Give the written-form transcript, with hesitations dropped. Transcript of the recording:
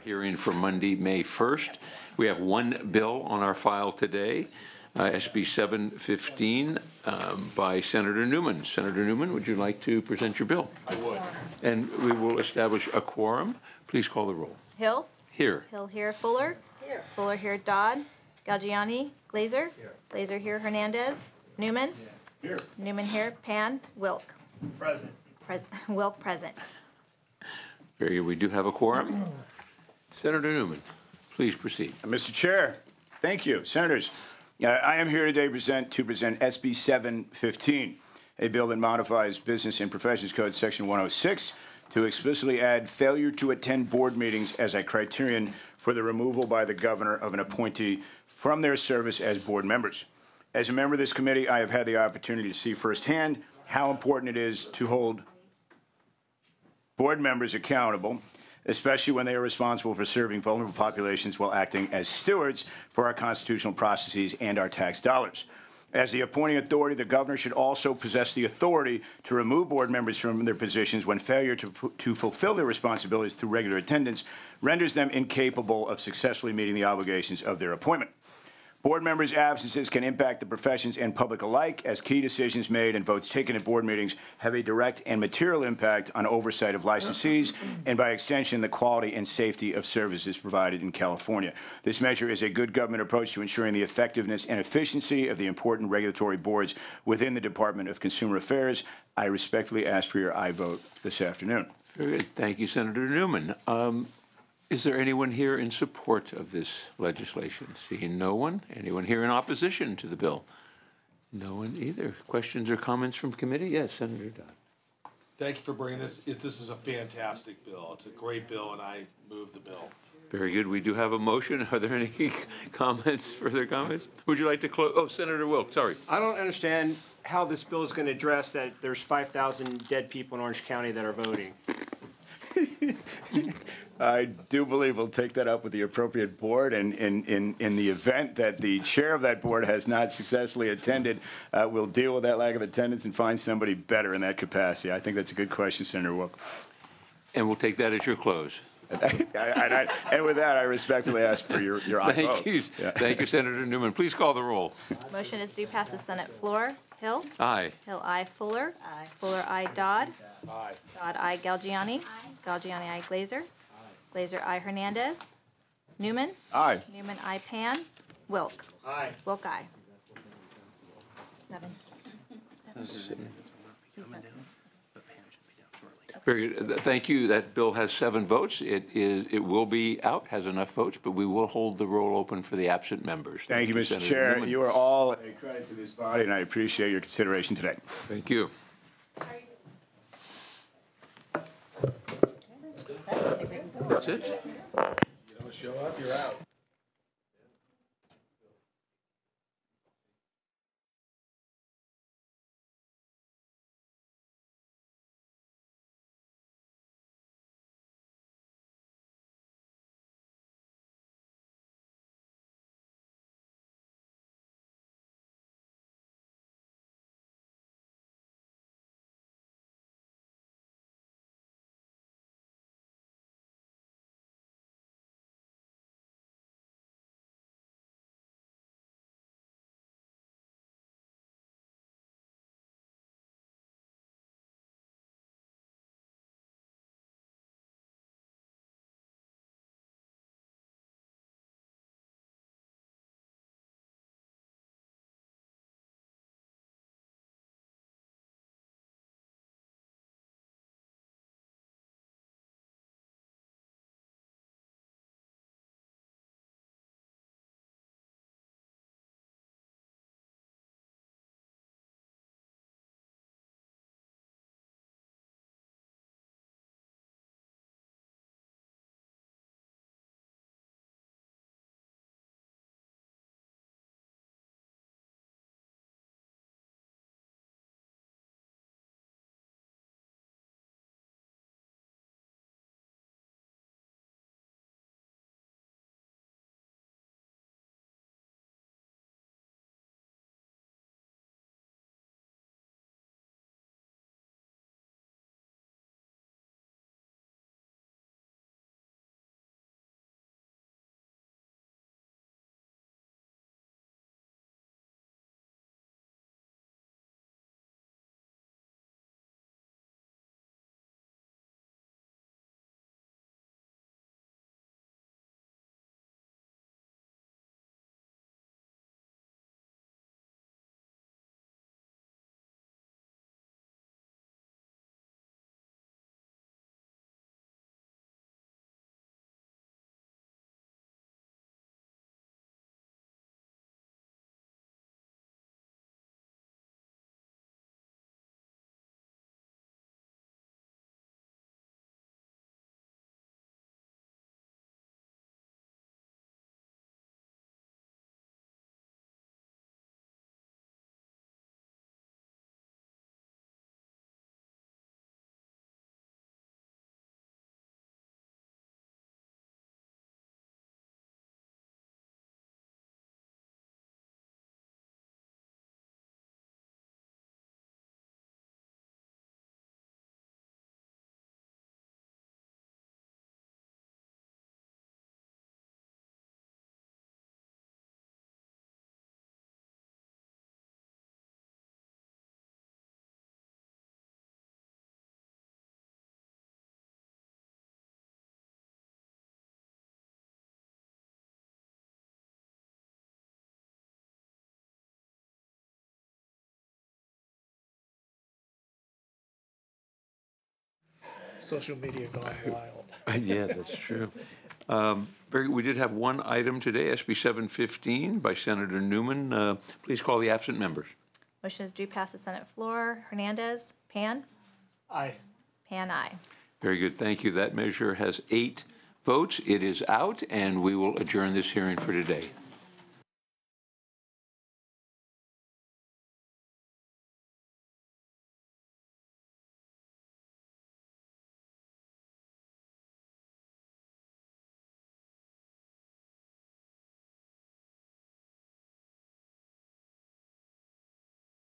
Hearing for Monday, May 1st. We have one bill on our file today, SB 715 by Senator Newman. Senator Newman, would you like to present your bill? I would. And we will establish a quorum. Please call the roll. Hill. Here. Hill here. Fuller. Here. Fuller here. Dodd. Galgiani. Glazer. Here. Glazer here. Hernandez. Newman. Here. Newman here. Pan. Wilk. Present. Wilk present. Very good. We do have a quorum. Senator Newman, please proceed. Mr. Chair, thank you. Senators, I am here today to present SB 715, a bill that modifies Business and Professions Code Section 106 to explicitly add failure to attend board meetings as a criterion for the removal by the governor of an appointee from their service as board members. As a member of this committee, I have had the opportunity to see firsthand how important it is to hold board members accountable, especially when they are responsible for serving vulnerable populations while acting as stewards for our constitutional processes and our tax dollars. As the appointing authority, the governor should also possess the authority to remove board members from their positions when failure to fulfill their responsibilities through regular attendance renders them incapable of successfully meeting the obligations of their appointment. Board members' absences can impact the professions and public alike, as key decisions made and votes taken at board meetings have a direct and material impact on oversight of licensees and, by extension, the quality and safety of services provided in California. This measure is a good government approach to ensuring the effectiveness and efficiency of the important regulatory boards within the Department of Consumer Affairs. I respectfully ask for your aye vote this afternoon. Very good. Thank you, Senator Newman. Is there anyone here in support of this legislation? Seeing no one. Anyone here in opposition to the bill? No one either. Questions or comments from committee? Yes, Senator Dodd. Thank you for bringing this. This is a fantastic bill. It's a great bill, and I move the bill. Very good. We do have a motion. Are there any comments, further comments? Would you like to close? Oh, Senator Wilk, sorry. I don't understand how this bill is going to address that there's 5,000 dead people in Orange County that are voting. I do believe we'll take that up with the appropriate board, and in the event that the chair of that board has not successfully attended, we'll deal with that lack of attendance and find somebody better in that capacity. I think that's a good question, Senator Wilk. And we'll take that as your close. And with that, I respectfully ask for your aye vote. Thank you. Yeah. Thank you, Senator Newman. Please call the roll. Motion is due pass the Senate floor. Hill. Aye. Hill aye. Fuller. Aye. Fuller aye. Dodd. Aye. Dodd aye. Galgiani. Galgiani aye. Glazer. Glazer aye. Hernandez. Newman. Aye. Newman aye. Pan. Wilk. Aye. Wilk aye. 7. Very good. Thank you. That bill has 7 votes. It will be out, has enough votes, but we will hold the roll open for the absent members. Thank you, Mr. Senator Chair. Newman. You are all a credit to this body, and I appreciate your consideration today. Thank you. That's it? You don't show up, you're out. social media gone wild. Yeah, that's true. We did have one item today, SB 715 by Senator Newman. Please call the absent members. Motion is due past the Senate floor. Hernandez. Pan. Aye. Pan, aye. Very good, thank you. That measure has 8 votes. It is out, and we will adjourn this hearing for today.